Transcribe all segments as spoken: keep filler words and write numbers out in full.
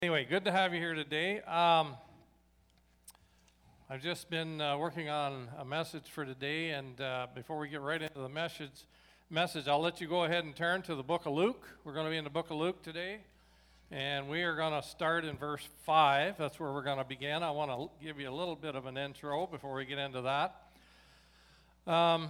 Anyway, good to have you here today. Um, I've just been uh, working on a message for today, and uh, before we get right into the message, message, I'll let you go ahead and turn to the book of Luke. We're going to be in the book of Luke today, and we are going to start in verse five. That's where we're going to begin. I want to give you a little bit of an intro before we get into that. Um,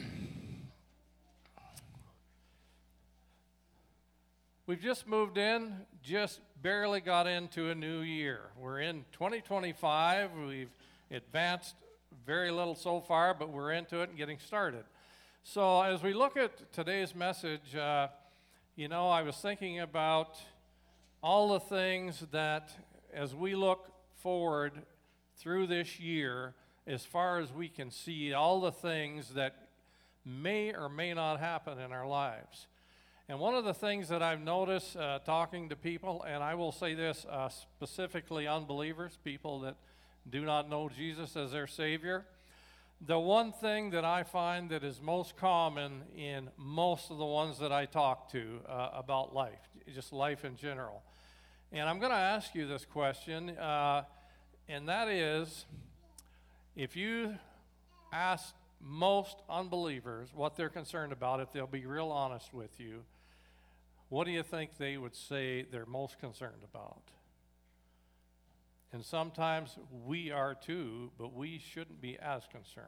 we've just moved in, just barely got into a new year. We're in twenty twenty-five. We've advanced very little so far, but we're into it and getting started. So as we look at today's message, uh, you know, I was thinking about all the things that as we look forward through this year, as far as we can see, all the things that may or may not happen in our lives. And one of the things that I've noticed uh, talking to people, and I will say this uh, specifically unbelievers, people that do not know Jesus as their Savior, the one thing that I find that is most common in most of the ones that I talk to uh, about life, just life in general. And I'm going to ask you this question, uh, and that is, if you ask most unbelievers what they're concerned about, if they'll be real honest with you, what do you think they would say they're most concerned about? And sometimes we are too, but we shouldn't be as concerned.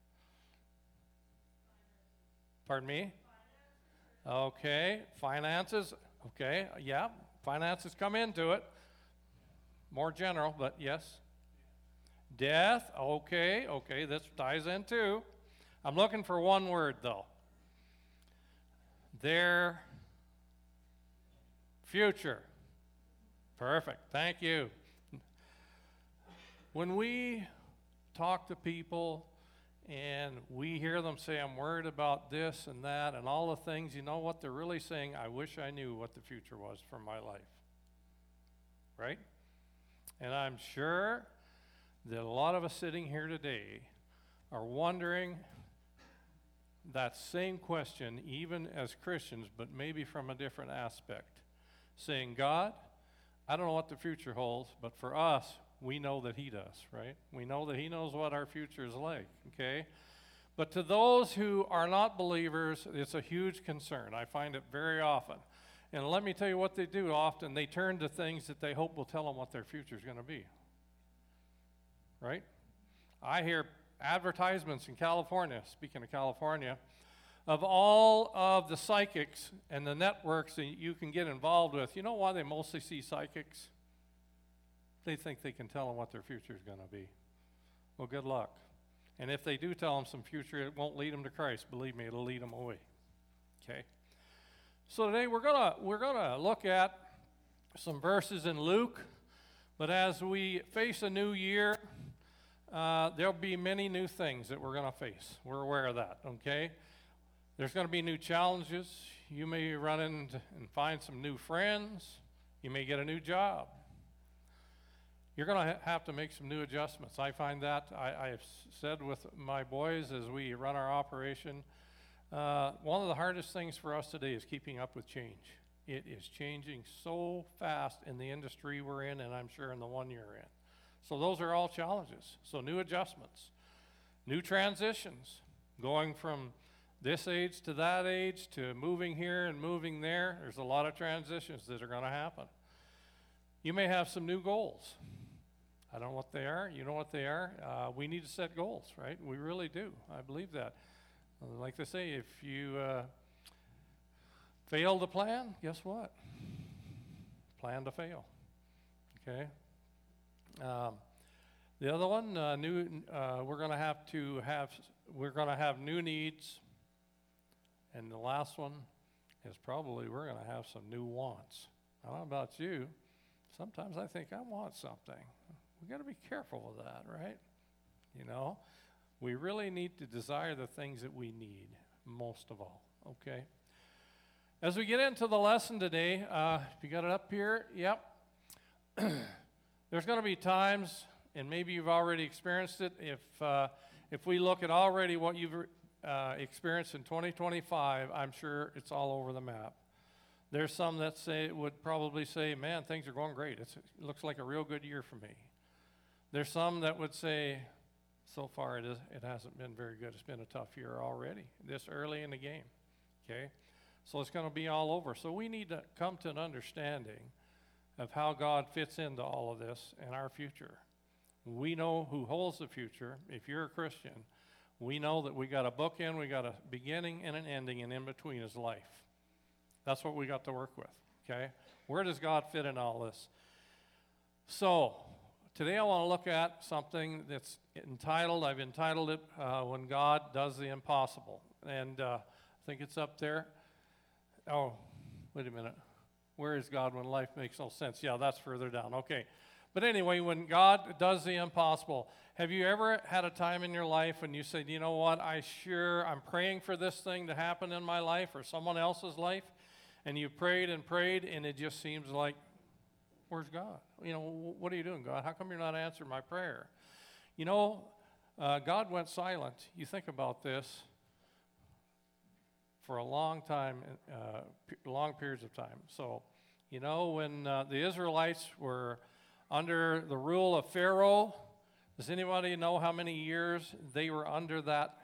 Pardon me? Okay, finances. Okay, yeah, finances come into it. More general, but yes. Death. Okay, okay, this ties in too. I'm looking for one word though. Their future. Perfect. Thank you. When we talk to people and we hear them say, I'm worried about this and that and all the things, you know what they're really saying? I wish I knew what the future was for my life. Right? And I'm sure that a lot of us sitting here today are wondering that same question, even as Christians, but maybe from a different aspect. Saying, God, I don't know what the future holds, but for us, we know that He does, right? We know that He knows what our future is like, okay? But to those who are not believers, it's a huge concern. I find it very often. And let me tell you what they do often. They turn to things that they hope will tell them what their future is going to be, right? I hear advertisements in California, speaking of California, of all of the psychics and the networks that you can get involved with. You know why they mostly see psychics? They think they can tell them what their future is going to be. Well, good luck. And if they do tell them some future, it won't lead them to Christ. Believe me, it'll lead them away. Okay? So today we're going to we're going to look at some verses in Luke. But as we face a new year, uh, there'll be many new things that we're going to face. We're aware of that, okay? There's going to be new challenges. You may run into and find some new friends. You may get a new job. You're going to ha- have to make some new adjustments. I find that, I, I've said with my boys as we run our operation, uh, one of the hardest things for us today is keeping up with change. It is changing so fast in the industry we're in, and I'm sure in the one you're in. So those are all challenges. So new adjustments, new transitions, going from this age to that age, to moving here and moving there. There's a lot of transitions that are going to happen. You may have some new goals. I don't know what they are. You know what they are. Uh, we need to set goals, right? We really do. I believe that. Like they say, if you uh, fail to plan, guess what? Plan to fail. Okay? Um, the other one, uh, new. Uh, we're going to have to have. We're going to have new needs. And the last one is probably we're going to have some new wants. I don't know about you. Sometimes I think I want something. We've got to be careful with that, right? You know, we really need to desire the things that we need most of all, okay? As we get into the lesson today, uh, if you got it up here, yep. There's going to be times, and maybe you've already experienced it, if, uh, if we look at already what you've Uh, experience in twenty twenty-five, I'm sure it's all over the map. There's some that say would probably say, man, things are going great. It's, it looks like a real good year for me. There's some that would say, so far it, is, it hasn't been very good. It's been a tough year already, this early in the game, okay? So it's going to be all over. So we need to come to an understanding of how God fits into all of this and our future. We know who holds the future. If you're a Christian, we know that we got a bookend, we got a beginning and an ending, and in between is life. That's what we got to work with, okay? Where does God fit in all this? So, today I want to look at something that's entitled, I've entitled it, uh, When God Does the Impossible. And uh, I think it's up there. Oh, wait a minute. Where is God when life makes no sense? Yeah, that's further down. Okay. But anyway, when God does the impossible, have you ever had a time in your life when you said, you know what, I sure, I'm praying for this thing to happen in my life or someone else's life, and you prayed and prayed, and it just seems like, where's God? You know, what are you doing, God? How come you're not answering my prayer? You know, uh, God went silent. You think about this for a long time, uh, p- long periods of time. So, you know, when uh, the Israelites were under the rule of Pharaoh, does anybody know how many years they were under that?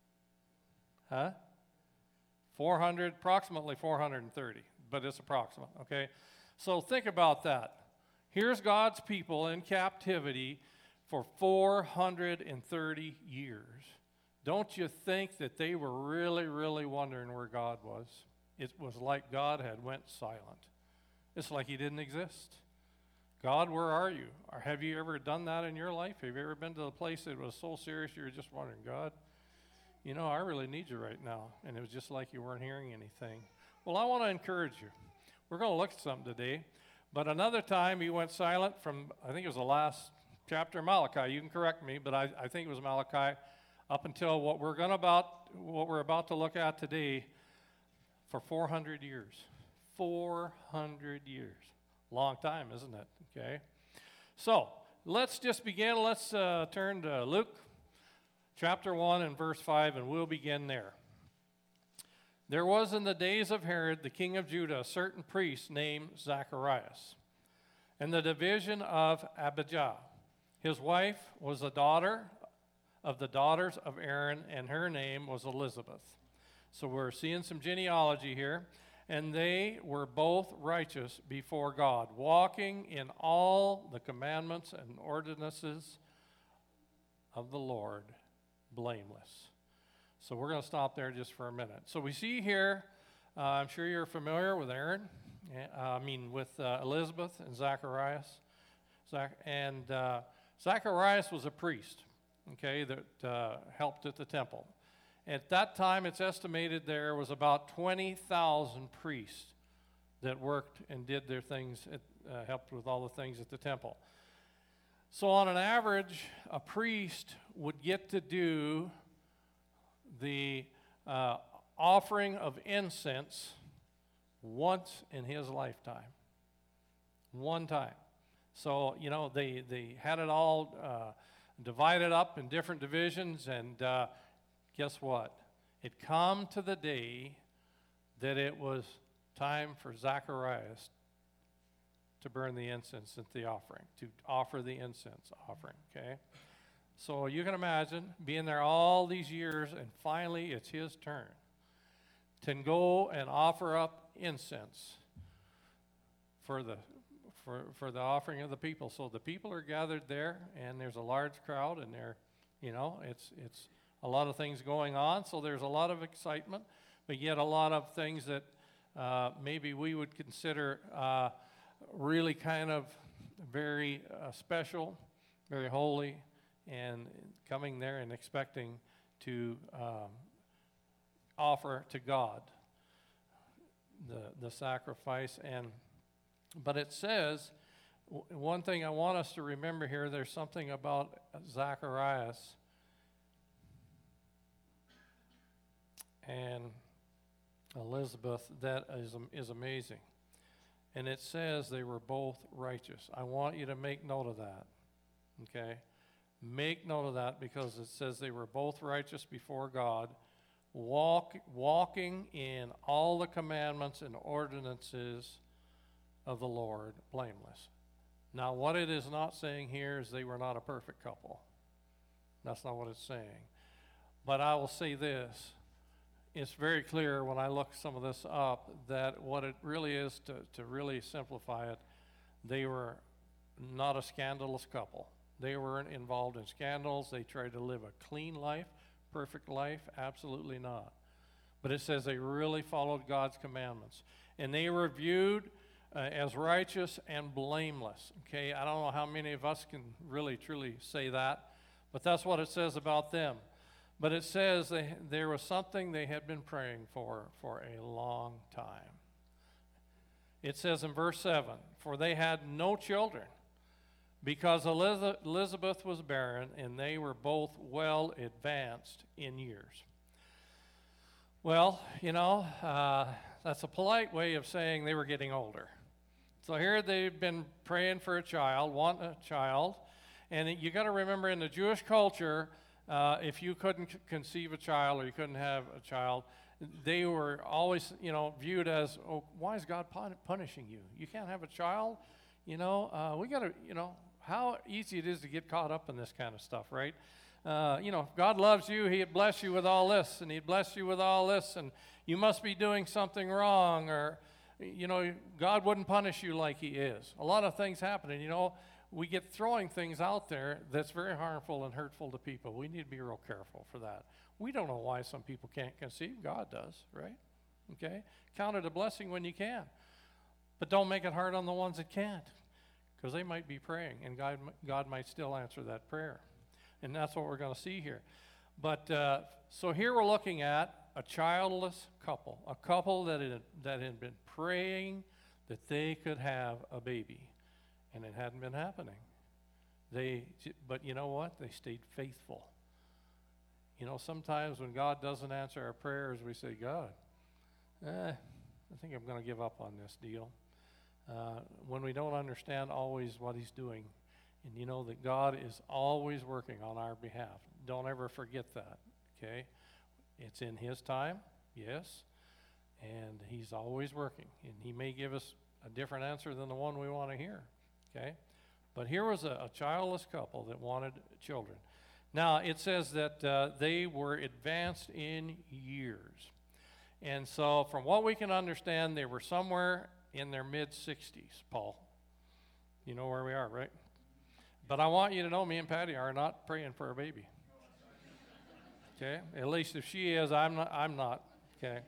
Huh? four hundred, approximately four hundred thirty, but it's approximate, okay? So think about that. Here's God's people in captivity for four hundred thirty years. Don't you think that they were really, really wondering where God was? It was like God had went silent. It's like he didn't exist. God, where are you? Or have you ever done that in your life? Have you ever been to a place that was so serious you were just wondering, God, you know, I really need you right now. And it was just like you weren't hearing anything. Well, I want to encourage you. We're going to look at something today. But another time he went silent from, I think it was the last chapter of Malachi. You can correct me, but I, I think it was Malachi, up until what we're going about, what we're about to look at today, for four hundred years. four hundred years. Long time, isn't it? Okay. So let's just begin. Let's uh, turn to Luke chapter one and verse five, and we'll begin there. There was in the days of Herod, the king of Judah, a certain priest named Zacharias, and the division of Abijah. His wife was a daughter of the daughters of Aaron, and her name was Elizabeth. So we're seeing some genealogy here. And they were both righteous before God, walking in all the commandments and ordinances of the Lord, blameless. So we're going to stop there just for a minute. So we see here, uh, I'm sure you're familiar with Aaron, uh, I mean with uh, Elizabeth and Zacharias. Zach, and uh, Zacharias was a priest, okay, that uh, helped at the temple. At that time, it's estimated there was about twenty thousand priests that worked and did their things, at, uh, helped with all the things at the temple. So on an average, a priest would get to do the uh, offering of incense once in his lifetime. One time. So, you know, they, they had it all uh, divided up in different divisions, and uh, guess what? It come to the day that it was time for Zacharias to burn the incense at the offering, to offer the incense offering, okay? So you can imagine being there all these years, and finally it's his turn to go and offer up incense for the for, for the offering of the people. So the people are gathered there, and there's a large crowd, and they're, you know, it's it's a lot of things going on, so there's a lot of excitement, but yet a lot of things that uh, maybe we would consider uh, really kind of very uh, special, very holy, and coming there and expecting to um, offer to God the the sacrifice. And but it says, w- one thing I want us to remember here, there's something about Zacharias and Elizabeth that is, is amazing. And it says they were both righteous. I want you to make note of that, okay? Make note of that, because it says they were both righteous before God, walk, walking in all the commandments and ordinances of the Lord blameless. Now, what it is not saying here is they were not a perfect couple. That's not what it's saying. But I will say this. It's very clear when I look some of this up that what it really is, to, to really simplify it, they were not a scandalous couple. They weren't involved in scandals. They tried to live a clean life, perfect life, absolutely not. But it says they really followed God's commandments. And they were viewed uh, as righteous and blameless. Okay, I don't know how many of us can really, truly say that, but that's what it says about them. But it says they, there was something they had been praying for for a long time. It says in verse seven, for they had no children, because Elizabeth was barren, and they were both well advanced in years. Well, you know, uh, that's a polite way of saying they were getting older. So here they've been praying for a child, wanting a child, and you got to remember in the Jewish culture, uh, if you couldn't c- conceive a child or you couldn't have a child, they were always, you know, viewed as, oh, why is God pun- punishing you? You can't have a child? You know, uh, we got to, you know, how easy it is to get caught up in this kind of stuff, right? Uh, you know, if God loves you, he'd bless you with all this, and he'd bless you with all this, and you must be doing something wrong, or, you know, God wouldn't punish you like he is. A lot of things happen, and, you know, we get throwing things out there that's very harmful and hurtful to people. We need to be real careful for that. We don't know why some people can't conceive. God does, right? Okay? Count it a blessing when you can. But don't make it hard on the ones that can't, because they might be praying, and God, God might still answer that prayer. And that's what we're going to see here. But uh, so here we're looking at a childless couple, a couple that had, that had been praying that they could have a baby, and it hadn't been happening. They, but you know what? They stayed faithful. You know, sometimes when God doesn't answer our prayers, we say, God, eh, I think I'm going to give up on this deal. Uh, when we don't understand always what he's doing, and you know that God is always working on our behalf. Don't ever forget that, okay? It's in his time, yes, and he's always working. And he may give us a different answer than the one we want to hear, okay? But here was a, a childless couple that wanted children. Now, it says that uh, they were advanced in years. And so from what we can understand, they were somewhere in their mid-sixties, Paul. You know where we are, right? But I want you to know me and Patty are not praying for a baby. Okay? At least if she is, I'm not. I'm not. Okay?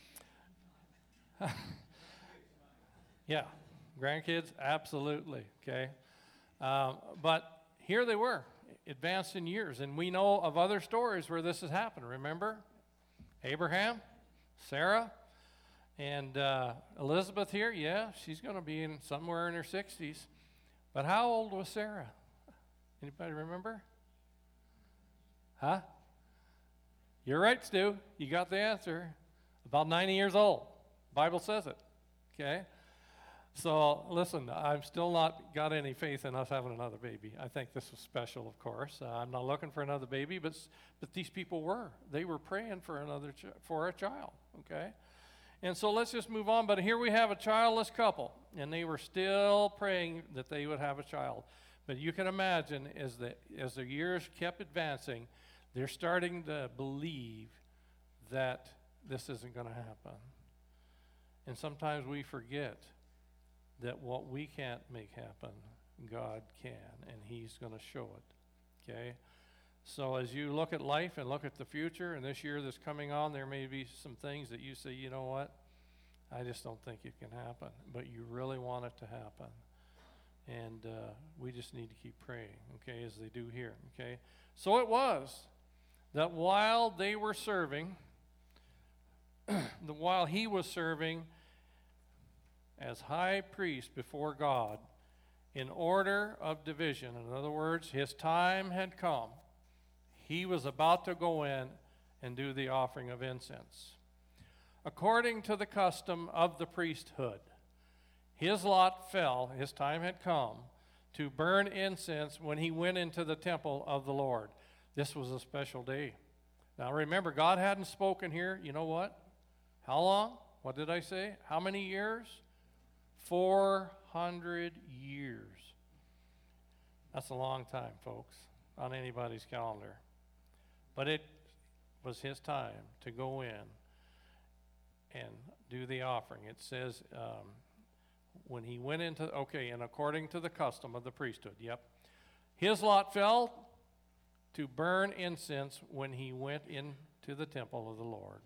Yeah. Grandkids? Absolutely. Okay? Um, but here they were, advanced in years. And we know of other stories where this has happened. Remember? Abraham, Sarah, and uh, Elizabeth here. Yeah, she's going to be in somewhere in her sixties. But how old was Sarah? Anybody remember? Huh? You're right, Stu. You got the answer. About ninety years old. Bible says it. Okay? So, listen, I've still not got any faith in us having another baby. I think this was special, of course. Uh, I'm not looking for another baby, but but these people were. They were praying for another ch- for a child. Okay? And so let's just move on. But here we have a childless couple, and they were still praying that they would have a child. But you can imagine as the as the years kept advancing, they're starting to believe that this isn't going to happen. And sometimes we forget that what we can't make happen, God can, and he's going to show it. Okay? So as you look at life and look at the future, and this year that's coming on, there may be some things that you say, you know what? I just don't think it can happen. But you really want it to happen. And uh, we just need to keep praying, okay, as they do here, okay? So it was that while they were serving, the while he was serving as high priest before God in order of division, in other words, his time had come, he was about to go in and do the offering of incense. According to the custom of the priesthood, his lot fell, his time had come, to burn incense when he went into the temple of the Lord. This was a special day Now remember, God hadn't spoken here, you know what? How long? What did I say? How many years? four hundred years. That's a long time, folks, on anybody's calendar. But it was his time to go in and do the offering. It says um, when he went into, okay, and according to the custom of the priesthood, yep. His lot fell to burn incense when he went into the temple of the Lord.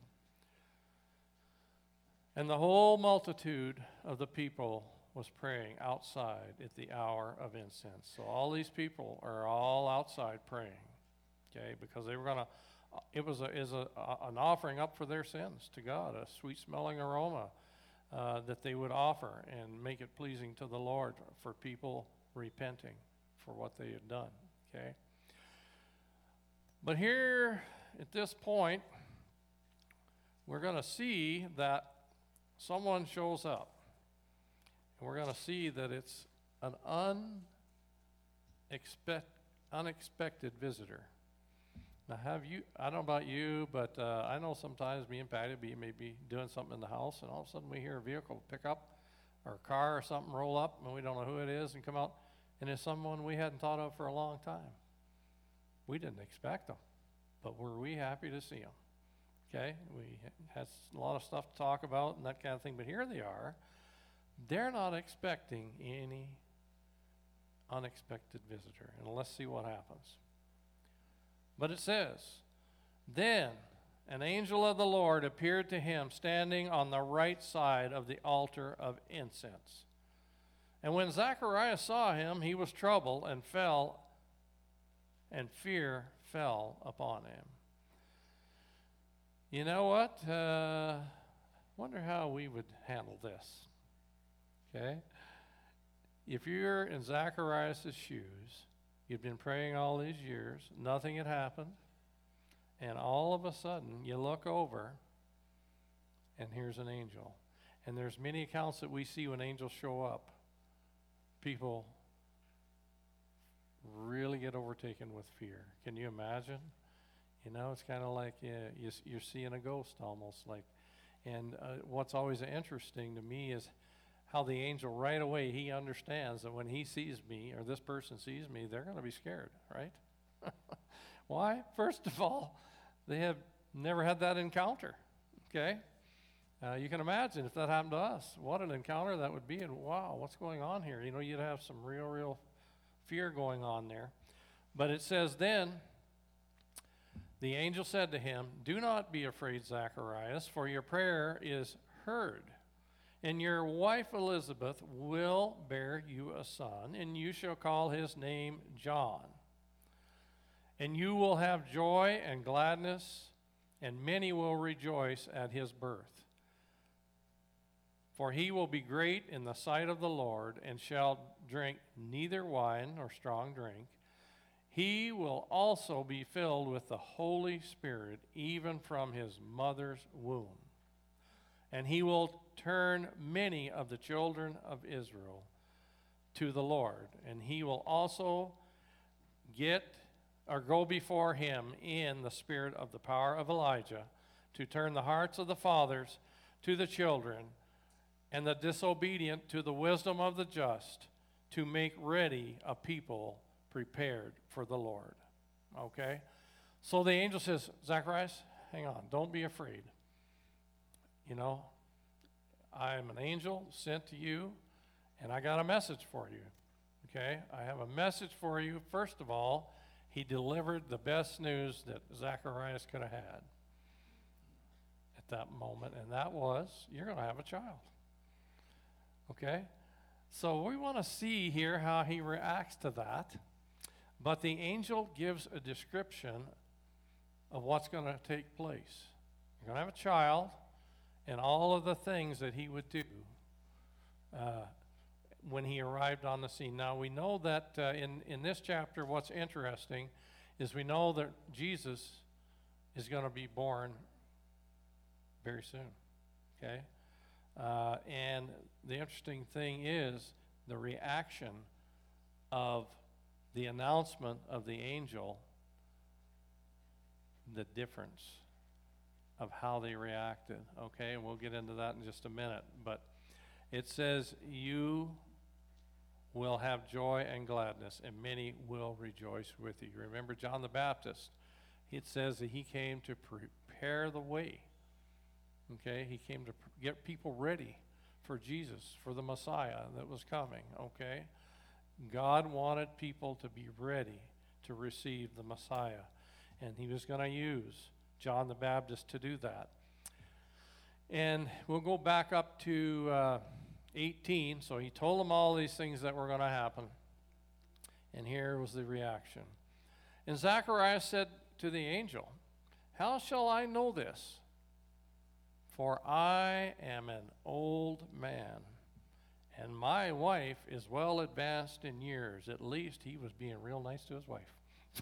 And the whole multitude of the people was praying outside at the hour of incense. So all these people are all outside praying, okay, because they were going to, it was, a, is a, a, an offering up for their sins to God, a sweet-smelling aroma uh, that they would offer and make it pleasing to the Lord for people repenting for what they had done, okay. But here, at this point, we're going to see that someone shows up. And we're going to see that it's an unexpect, unexpected visitor. Now, have you, I don't know about you, but uh, I know sometimes me and Patty be, may be doing something in the house, and all of a sudden we hear a vehicle pick up, or a car or something roll up, and we don't know who it is, and come out, and it's someone we hadn't thought of for a long time. We didn't expect them, but were we happy to see them? Okay, we had a lot of stuff to talk about and that kind of thing, but here they are. They're not expecting any unexpected visitor, and let's see what happens. But it says, then an angel of the Lord appeared to him standing on the right side of the altar of incense. And when Zacharias saw him, he was troubled and fell, and fear fell upon him. You know what? Uh, wonder how we would handle this. Okay? If you're in Zacharias' shoes, you've been praying all these years, nothing had happened, and all of a sudden you look over, and here's an angel. And there's many accounts that we see when angels show up. People really get overtaken with fear. Can you imagine? You know, it's kind of like uh, you, you're seeing a ghost almost like. And uh, what's always interesting to me is how the angel right away, he understands that when he sees me or this person sees me, they're going to be scared, right? Why? First of all, they have never had that encounter, okay? Uh, you can imagine if that happened to us, what an encounter that would be, and wow, what's going on here? You know, you'd have some real, real fear going on there. But it says then, the angel said to him, do not be afraid, Zacharias, for your prayer is heard. And your wife Elizabeth will bear you a son, and you shall call his name John. And you will have joy and gladness, and many will rejoice at his birth. For he will be great in the sight of the Lord, and shall drink neither wine nor strong drink. He will also be filled with the Holy Spirit, even from his mother's womb. And he will turn many of the children of Israel to the Lord. And he will also get or go before him in the spirit of the power of Elijah, to turn the hearts of the fathers to the children, and the disobedient to the wisdom of the just, to make ready a people prepared for the Lord. Okay? So the angel says, Zacharias, hang on, don't be afraid. You know, I'm an angel sent to you, and I got a message for you. Okay? I have a message for you. First of all, he delivered the best news that Zacharias could have had at that moment, and that was, you're going to have a child. Okay? So we want to see here how he reacts to that. But the angel gives a description of what's going to take place. You're going to have a child, and all of the things that he would do uh, when he arrived on the scene. Now, we know that uh, in, in this chapter, what's interesting is we know that Jesus is going to be born very soon, okay? Uh, and the interesting thing is the reaction of the announcement of the angel the difference of how they reacted, okay? And we'll get into that in just a minute. But it says, you will have joy and gladness, and many will rejoice with you. Remember John the Baptist? It says that he came to prepare the way, okay? He came to get people ready for Jesus, for the Messiah that was coming, okay? God wanted people to be ready to receive the Messiah, and he was going to use John the Baptist to do that. And we'll go back up to uh, eighteen. So he told them all these things that were going to happen, and here was the reaction. And Zacharias said to the angel, how shall I know this? For I am an old man, and my wife is well advanced in years. At least he was being real nice to his wife.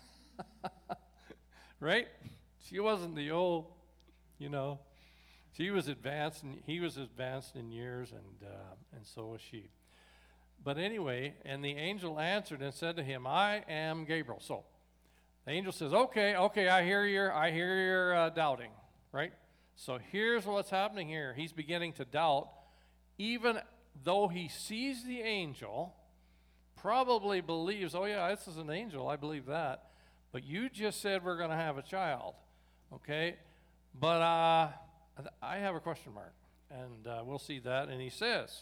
Right? She wasn't the old, you know. She was advanced, and he was advanced in years, and uh, and so was she. But anyway, and the angel answered and said to him, I am Gabriel. So the angel says, okay, okay, I hear your, I hear your uh, doubting, right? So here's what's happening here. He's beginning to doubt, even though he sees the angel, probably believes, oh yeah, this is an angel, I believe that. But you just said we're going to have a child, okay? But uh, I have a question mark, and uh, we'll see that. And he says,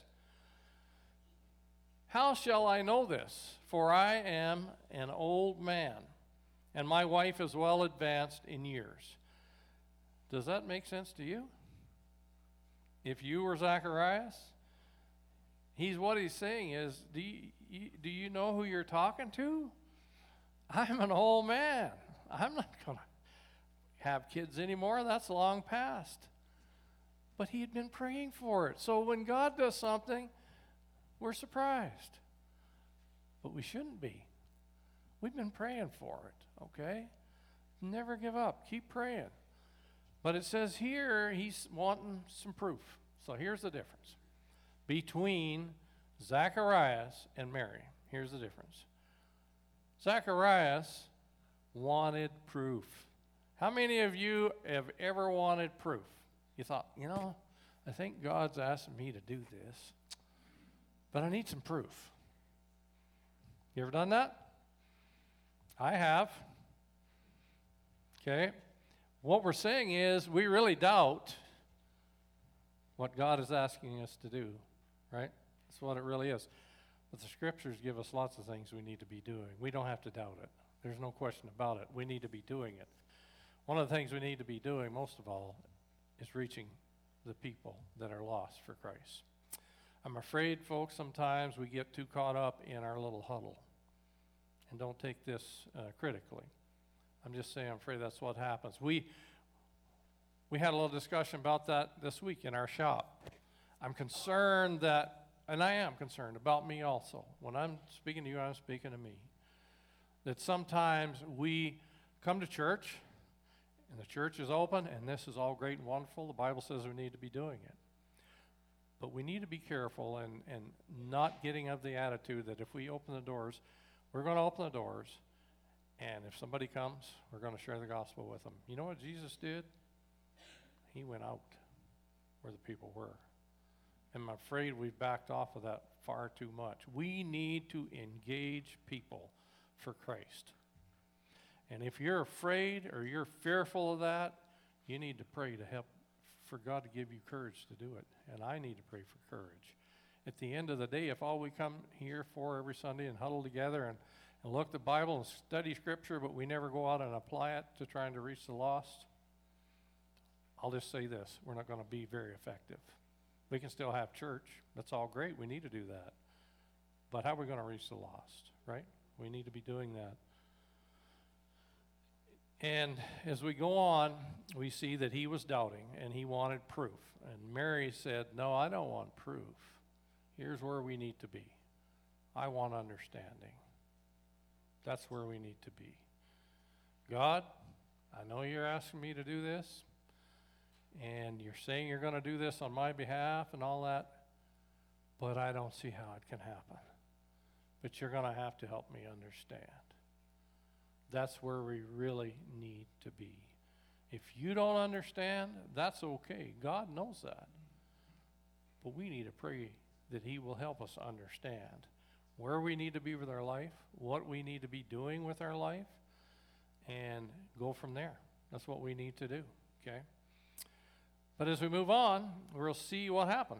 how shall I know this? For I am an old man, and my wife is well advanced in years. Does that make sense to you? If you were Zacharias, he's what he's saying is, do you, you, do you know who you're talking to? I'm an old man. I'm not going to have kids anymore. That's long past. But he had been praying for it. So when God does something, we're surprised. But we shouldn't be. We've been praying for it, okay? Never give up. Keep praying. But it says here he's wanting some proof. So here's the difference between Zacharias and Mary. Here's the difference. Zacharias wanted proof. How many of you have ever wanted proof? You thought, you know, I think God's asking me to do this, but I need some proof. You ever done that? I have. Okay. What we're saying is we really doubt what God is asking us to do, right? That's what it really is. But the scriptures give us lots of things we need to be doing. We don't have to doubt it. There's no question about it. We need to be doing it. One of the things we need to be doing, most of all, is reaching the people that are lost for Christ. I'm afraid, folks, sometimes we get too caught up in our little huddle. And don't take this uh, critically. I'm just saying I'm afraid that's what happens. We, we had a little discussion about that this week in our shop. I'm concerned that, and I am concerned about me also. When I'm speaking to you, I'm speaking to me. That sometimes we come to church, and the church is open, and this is all great and wonderful. The Bible says we need to be doing it. But we need to be careful and, and not getting of the attitude that if we open the doors, we're going to open the doors, and if somebody comes, we're going to share the gospel with them. You know what Jesus did? He went out where the people were. And I'm afraid we've backed off of that far too much. We need to engage people for Christ. And if you're afraid or you're fearful of that, you need to pray to help for God to give you courage to do it. And I need to pray for courage. At the end of the day, if all we come here for every Sunday and huddle together and, and look at the Bible and study Scripture, but we never go out and apply it to trying to reach the lost, I'll just say this, we're not going to be very effective. We can still have church. That's all great. We need to do that. But how are we going to reach the lost, right? We need to be doing that. And as we go on, we see that he was doubting and he wanted proof. And Mary said, no, I don't want proof. Here's where we need to be. I want understanding. That's where we need to be. God, I know you're asking me to do this, and you're saying you're going to do this on my behalf and all that, but I don't see how it can happen. But you're going to have to help me understand. That's where we really need to be. If you don't understand, that's okay. God knows that. But we need to pray that he will help us understand where we need to be with our life, what we need to be doing with our life, and go from there. That's what we need to do, okay? But as we move on, we'll see what happened.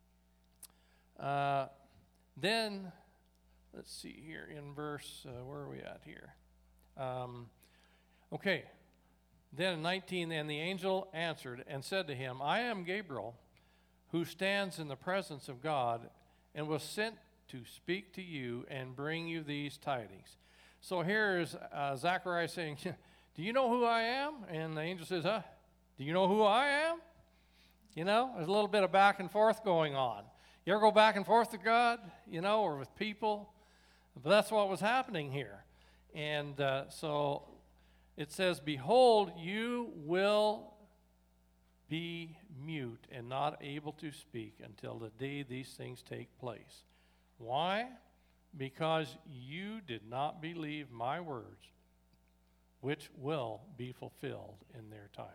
Uh, then, let's see here in verse, uh, where are we at here? Um, okay, then in nineteen, and the angel answered and said to him, I am Gabriel, who stands in the presence of God, and was sent to speak to you and bring you these tidings. So here is uh, Zacharias saying, do you know who I am? And the angel says, huh? Do you know who I am? You know, there's a little bit of back and forth going on. You ever go back and forth with God, you know, or with people? But that's what was happening here. And uh, so it says, behold, you will be mute and not able to speak until the day these things take place. Why? Because you did not believe my words, which will be fulfilled in their time.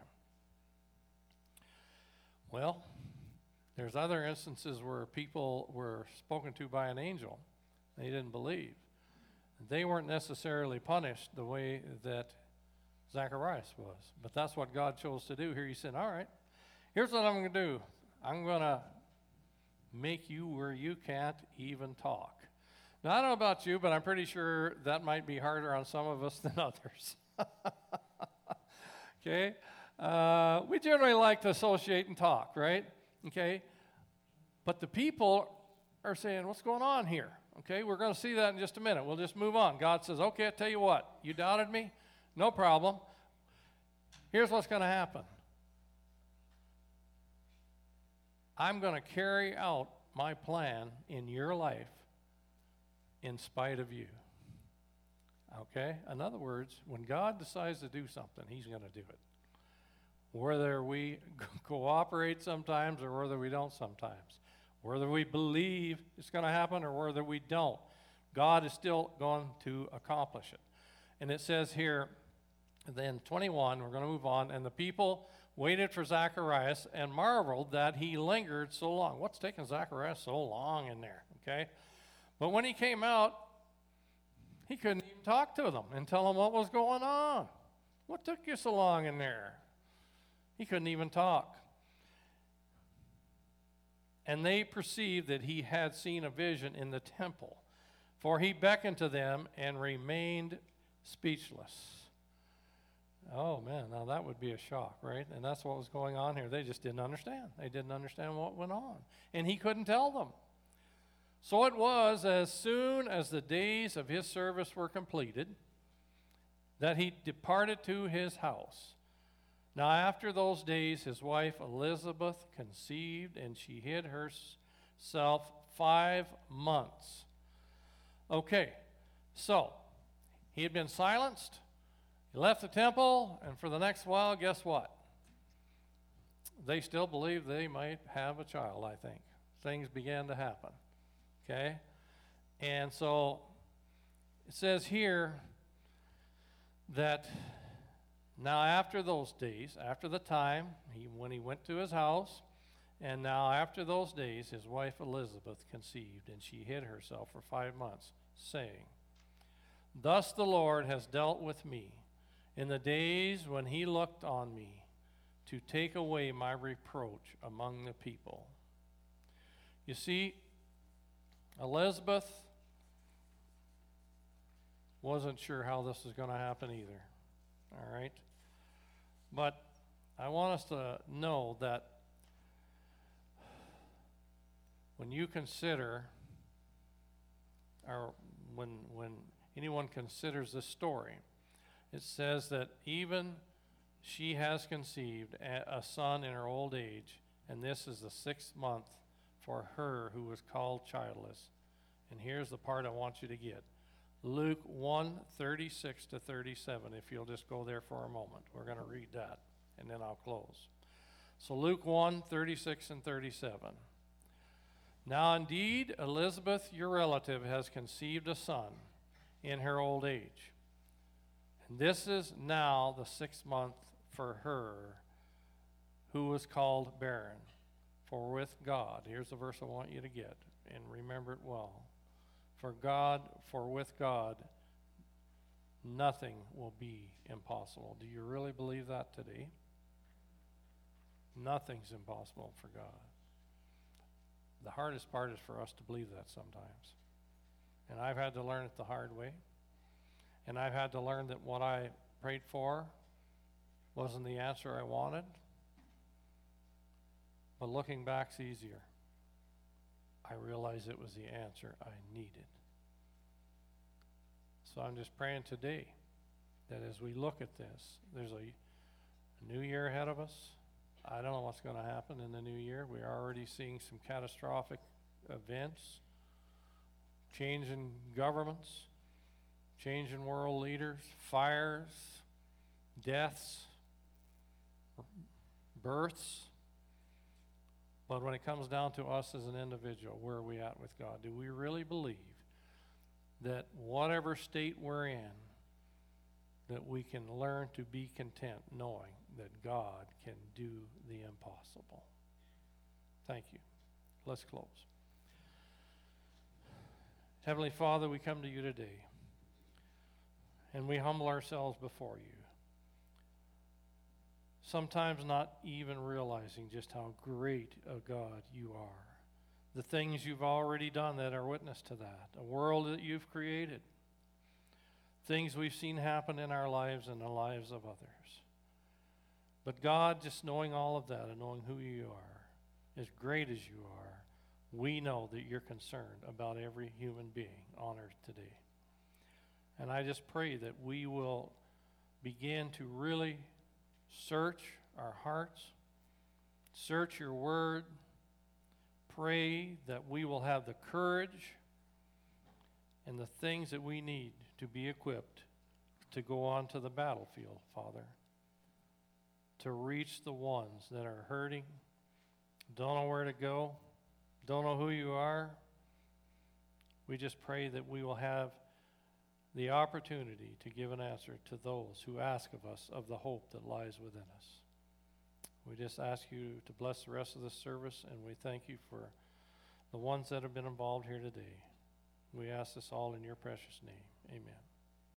Well, there's other instances where people were spoken to by an angel. They didn't believe. They weren't necessarily punished the way that Zacharias was. But that's what God chose to do. Here he said, all right, here's what I'm going to do. I'm going to make you where you can't even talk. Now, I don't know about you, but I'm pretty sure that might be harder on some of us than others. Okay? Uh, we generally like to associate and talk, right? Okay? But the people are saying, what's going on here? Okay, we're going to see that in just a minute. We'll just move on. God says, okay, I'll tell you what. You doubted me? No problem. Here's what's going to happen. I'm going to carry out my plan in your life in spite of you. Okay? In other words, when God decides to do something, he's going to do it. Whether we cooperate sometimes or whether we don't sometimes. Whether we believe it's going to happen or whether we don't. God is still going to accomplish it. And it says here, then twenty-one, we're going to move on, and the people waited for Zacharias and marveled that he lingered so long. What's taking Zacharias so long in there? Okay? But when he came out, he couldn't even talk to them and tell them what was going on. What took you so long in there? He couldn't even talk. And they perceived that he had seen a vision in the temple, for he beckoned to them and remained speechless. Oh, man, now that would be a shock, right? And that's what was going on here. They just didn't understand. They didn't understand what went on. And he couldn't tell them. So it was, as soon as the days of his service were completed, that he departed to his house. Now after those days, his wife Elizabeth conceived, and she hid herself five months. Okay, so he had been silenced. He left the temple, and for the next while, guess what? They still believed they might have a child, I think. Things began to happen. Okay? And so it says here that now after those days, after the time he, when he went to his house, and now after those days his wife Elizabeth conceived, and she hid herself for five months, saying, thus the Lord has dealt with me in the days when he looked on me to take away my reproach among the people. You see, Elizabeth wasn't sure how this was going to happen either. All right? But I want us to know that when you consider, or when, when anyone considers this story, it says that even she has conceived a, a son in her old age, and this is the sixth month for her who was called childless. And here's the part I want you to get. Luke one, thirty-six to thirty-seven, if you'll just go there for a moment. We're going to read that, and then I'll close. So Luke one, thirty-six and thirty-seven. Now indeed, Elizabeth, your relative, has conceived a son in her old age. And this is now the sixth month for her who was called barren. For with God, here's the verse I want you to get, and remember it well. For God, for with God, nothing will be impossible. Do you really believe that today? Nothing's impossible for God. The hardest part is for us to believe that sometimes. And I've had to learn it the hard way. And I've had to learn that what I prayed for wasn't the answer I wanted. But looking back's easier. I realized it was the answer I needed. So I'm just praying today that as we look at this, there's a, a new year ahead of us. I don't know what's going to happen in the new year. We're already seeing some catastrophic events, change in governments, change in world leaders, fires, deaths, births. But when it comes down to us as an individual, where are we at with God? Do we really believe that whatever state we're in, that we can learn to be content knowing that God can do the impossible? Thank you. Let's close. Heavenly Father, we come to you today, and we humble ourselves before you. Sometimes not even realizing just how great a God you are. The things you've already done that are witness to that. A world that you've created. Things we've seen happen in our lives and the lives of others. But God, just knowing all of that and knowing who you are, as great as you are, we know that you're concerned about every human being on earth today. And I just pray that we will begin to really search our hearts, search your word, pray that we will have the courage and the things that we need to be equipped to go on to the battlefield, Father, to reach the ones that are hurting, don't know where to go, don't know who you are. We just pray that we will have the opportunity to give an answer to those who ask of us of the hope that lies within us. We just ask you to bless the rest of this service, and we thank you for the ones that have been involved here today. We ask this all in your precious name. Amen.